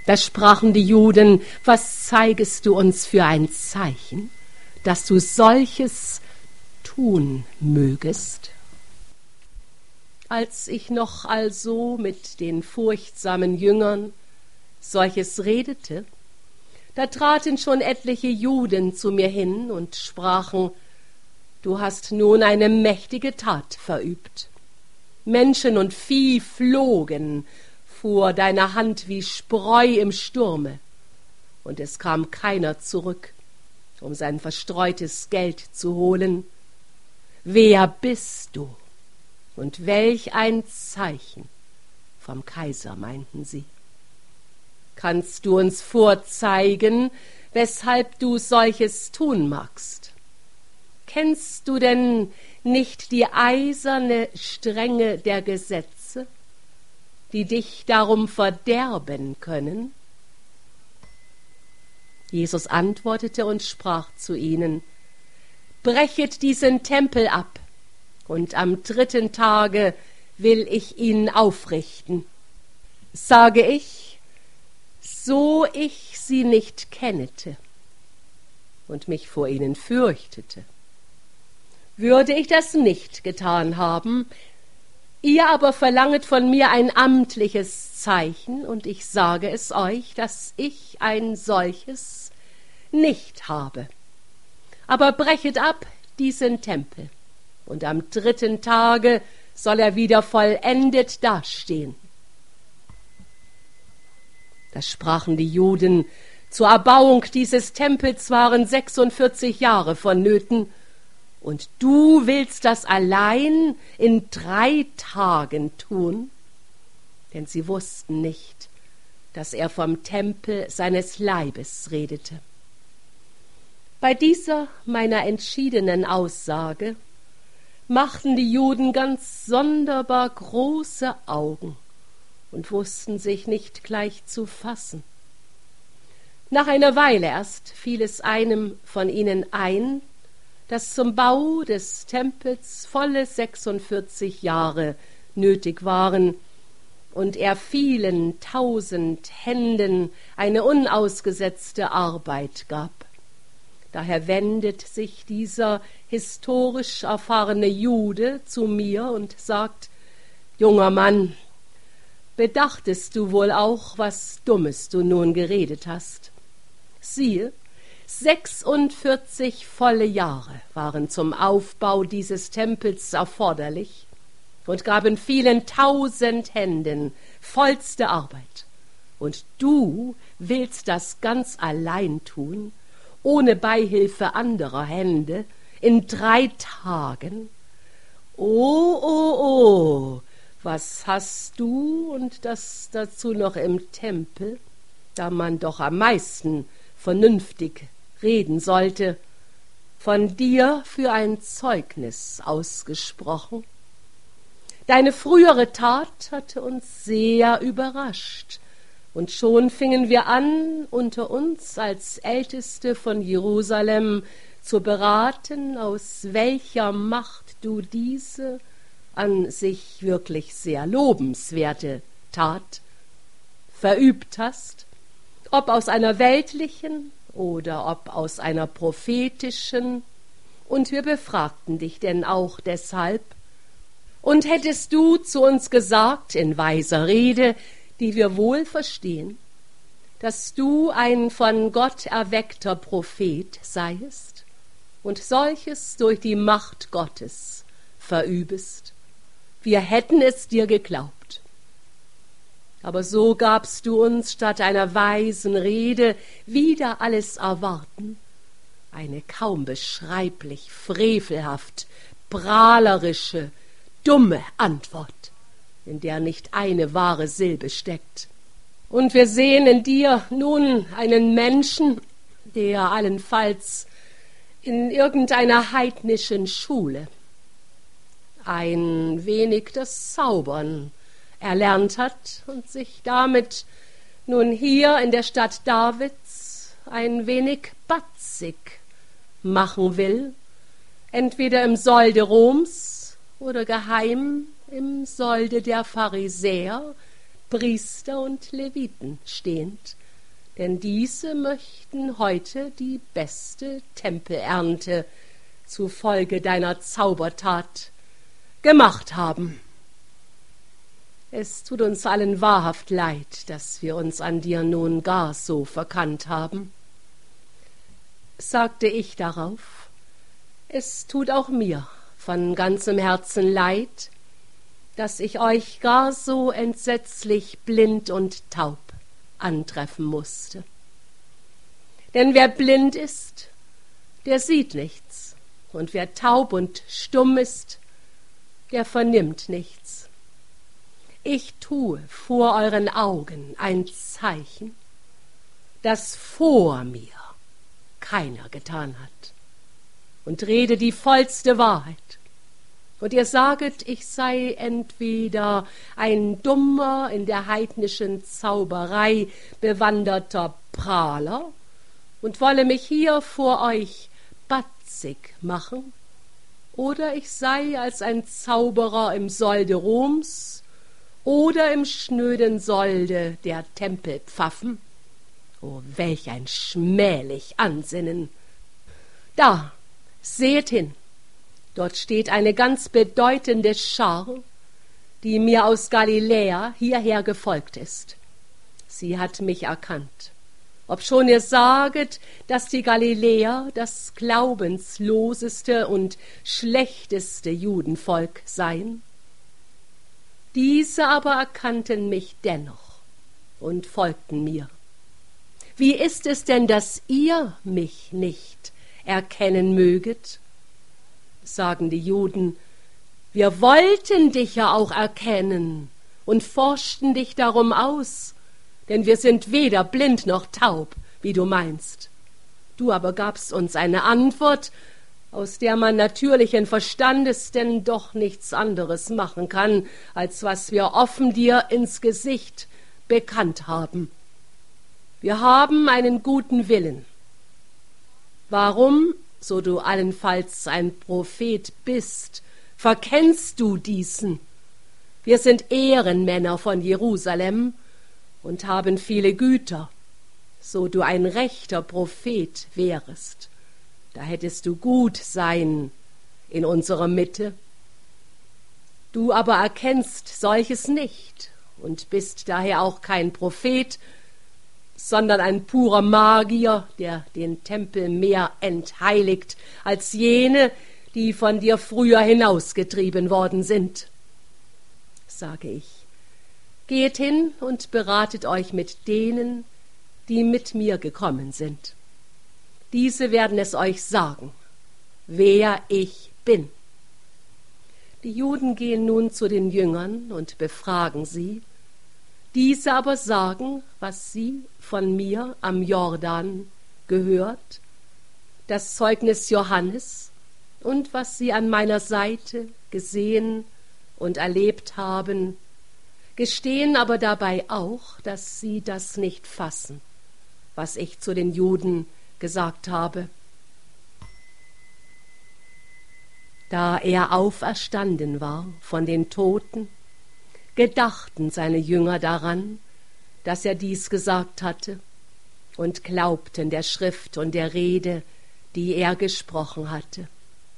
Da sprachen die Juden: Was zeigest du uns für ein Zeichen, dass du solches tun mögest? Als ich noch also mit den furchtsamen Jüngern solches redete, da traten schon etliche Juden zu mir hin und sprachen: Du hast nun eine mächtige Tat verübt. Menschen und Vieh flogen vor deiner Hand wie Spreu im Sturme, und es kam keiner zurück, um sein verstreutes Geld zu holen. Wer bist du und welch ein Zeichen vom Kaiser, meinten sie. Kannst du uns vorzeigen, weshalb du solches tun magst? Kennst du denn nicht die eiserne Strenge der Gesetze, die dich darum verderben können? Jesus antwortete und sprach zu ihnen: Brechet diesen Tempel ab, und am 3. Tage will ich ihn aufrichten. Sage ich, so ich sie nicht kennete und mich vor ihnen fürchtete, würde ich das nicht getan haben. Ihr aber verlanget von mir ein amtliches Zeichen, und ich sage es euch, dass ich ein solches nicht habe. Aber brechet ab diesen Tempel, und am 3. Tage soll er wieder vollendet dastehen. Da sprachen die Juden: Zur Erbauung dieses Tempels waren 46 Jahre vonnöten, und du willst das allein in 3 Tagen tun? Denn sie wussten nicht, dass er vom Tempel seines Leibes redete. Bei dieser meiner entschiedenen Aussage machten die Juden ganz sonderbar große Augen und wussten sich nicht gleich zu fassen. Nach einer Weile erst fiel es einem von ihnen ein, dass zum Bau des Tempels volle 46 Jahre nötig waren und er vielen 1000 Händen eine unausgesetzte Arbeit gab. Daher wendet sich dieser historisch erfahrene Jude zu mir und sagt: Junger Mann, bedachtest du wohl auch, was Dummes du nun geredet hast? Siehe, 46 volle Jahre waren zum Aufbau dieses Tempels erforderlich und gaben vielen 1000 Händen vollste Arbeit. Und du willst das ganz allein tun, ohne Beihilfe anderer Hände, in 3 Tagen? Oh, was hast du, und das dazu noch im Tempel, da man doch am meisten vernünftig reden sollte, von dir für ein Zeugnis ausgesprochen? Deine frühere Tat hatte uns sehr überrascht, und schon fingen wir an, unter uns als Älteste von Jerusalem zu beraten, aus welcher Macht du diese an sich wirklich sehr lobenswerte Tat verübt hast, ob aus einer weltlichen oder ob aus einer prophetischen, und wir befragten dich denn auch deshalb. Und hättest du zu uns gesagt, in weiser Rede, die wir wohl verstehen, dass du ein von Gott erweckter Prophet seiest und solches durch die Macht Gottes verübest, wir hätten es dir geglaubt. Aber so gabst du uns statt einer weisen Rede wider alles Erwarten eine kaum beschreiblich frevelhaft, prahlerische, dumme Antwort, in der nicht eine wahre Silbe steckt. Und wir sehen in dir nun einen Menschen, der allenfalls in irgendeiner heidnischen Schule ein wenig das Zaubern erlernt hat und sich damit nun hier in der Stadt Davids ein wenig batzig machen will, entweder im Solde Roms oder geheim im Solde der Pharisäer, Priester und Leviten stehend, denn diese möchten heute die beste Tempelernte zufolge deiner Zaubertat gemacht haben. Es tut uns allen wahrhaft leid, dass wir uns an dir nun gar so verkannt haben. Sagte ich darauf, es tut auch mir von ganzem Herzen leid, dass ich euch gar so entsetzlich blind und taub antreffen musste. Denn wer blind ist, der sieht nichts, und wer taub und stumm ist, der vernimmt nichts. Ich tue vor euren Augen ein Zeichen, das vor mir keiner getan hat, und rede die vollste Wahrheit. Und ihr saget, ich sei entweder ein dummer, in der heidnischen Zauberei bewanderter Prahler und wolle mich hier vor euch batzig machen, oder ich sei als ein Zauberer im Solde Roms oder im schnöden Solde der Tempelpfaffen. Oh, welch ein schmählich Ansinnen! Da, seht hin, dort steht eine ganz bedeutende Schar, die mir aus Galiläa hierher gefolgt ist. Sie hat mich erkannt, obschon ihr saget, dass die Galiläer das glaubensloseste und schlechteste Judenvolk seien. Diese aber erkannten mich dennoch und folgten mir. Wie ist es denn, dass ihr mich nicht erkennen möget? Sagen die Juden, wir wollten dich ja auch erkennen und forschten dich darum aus, denn wir sind weder blind noch taub, wie du meinst. Du aber gabst uns eine Antwort, aus der man natürlichen Verstandes denn doch nichts anderes machen kann, als was wir offen dir ins Gesicht bekannt haben. Wir haben einen guten Willen. Warum, so du allenfalls ein Prophet bist, verkennst du diesen? Wir sind Ehrenmänner von Jerusalem und haben viele Güter. So du ein rechter Prophet wärest, da hättest du gut sein in unserer Mitte. Du aber erkennst solches nicht und bist daher auch kein Prophet, sondern ein purer Magier, der den Tempel mehr entheiligt als jene, die von dir früher hinausgetrieben worden sind. Sage ich, geht hin und beratet euch mit denen, die mit mir gekommen sind. Diese werden es euch sagen, wer ich bin. Die Juden gehen nun zu den Jüngern und befragen sie. Diese aber sagen, was sie von mir am Jordan gehört, das Zeugnis Johannes und was sie an meiner Seite gesehen und erlebt haben, gestehen aber dabei auch, dass sie das nicht fassen, was ich zu den Juden gesagt habe. Da er auferstanden war von den Toten, gedachten seine Jünger daran, dass er dies gesagt hatte, und glaubten der Schrift und der Rede, die er gesprochen hatte.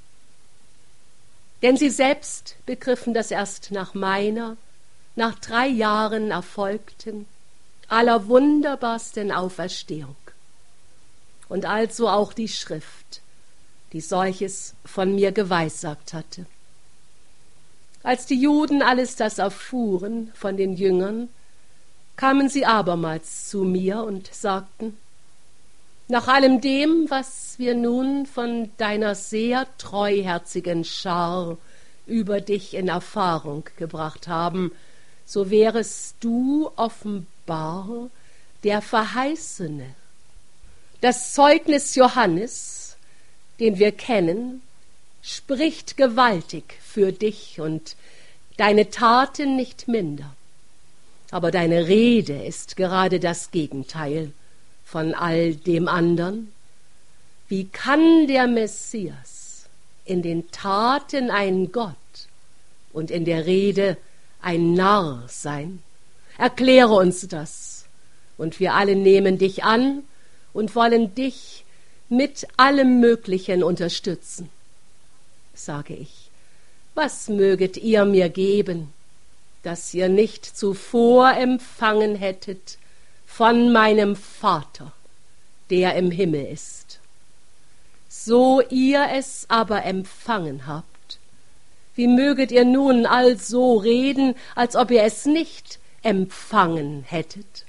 Denn sie selbst begriffen das erst nach 3 Jahren erfolgten, allerwunderbarsten Auferstehung. Und also auch die Schrift, die solches von mir geweissagt hatte. Als die Juden alles das erfuhren von den Jüngern, kamen sie abermals zu mir und sagten, nach allem dem, was wir nun von deiner sehr treuherzigen Schar über dich in Erfahrung gebracht haben, so wärest du offenbar der Verheißene. Das Zeugnis Johannes, den wir kennen, spricht gewaltig für dich und deine Taten nicht minder. Aber deine Rede ist gerade das Gegenteil von all dem andern. Wie kann der Messias in den Taten ein Gott und in der Rede ein Narr sein? erkläre uns das. Und wir alle nehmen dich an und wollen dich mit allem Möglichen unterstützen. Sage ich, was möget ihr mir geben, das ihr nicht zuvor empfangen hättet von meinem Vater, der im Himmel ist? So ihr es aber empfangen habt, wie möget ihr nun also reden, als ob ihr es nicht empfangen hättet?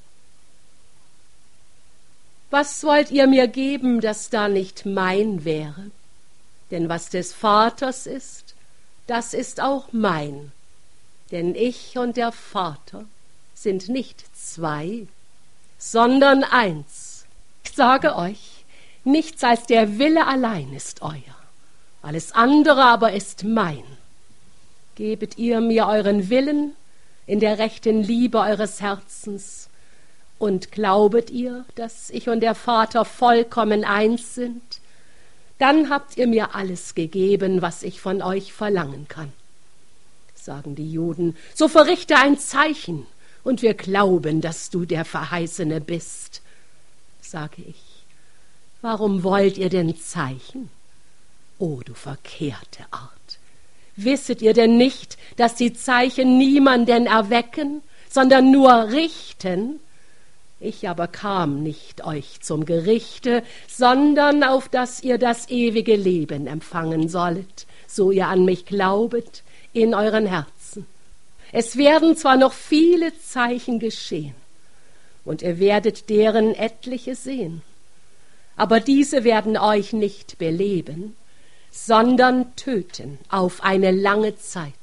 Was wollt ihr mir geben, das da nicht mein wäre? Denn was des Vaters ist, das ist auch mein. Denn ich und der Vater sind nicht zwei, sondern eins. Ich sage euch, nichts als der Wille allein ist euer, alles andere aber ist mein. Gebet ihr mir euren Willen in der rechten Liebe eures Herzens, und glaubet ihr, dass ich und der Vater vollkommen eins sind, dann habt ihr mir alles gegeben, was ich von euch verlangen kann. Sagen die Juden, so verrichte ein Zeichen, und wir glauben, dass du der Verheißene bist. Sage ich, warum wollt ihr denn Zeichen? O du verkehrte Art! Wisset ihr denn nicht, dass die Zeichen niemanden erwecken, sondern nur richten? Ich aber kam nicht euch zum Gerichte, sondern auf dass ihr das ewige Leben empfangen sollt, so ihr an mich glaubet in euren Herzen. Es werden zwar noch viele Zeichen geschehen, und ihr werdet deren etliche sehen, aber diese werden euch nicht beleben, sondern töten auf eine lange Zeit.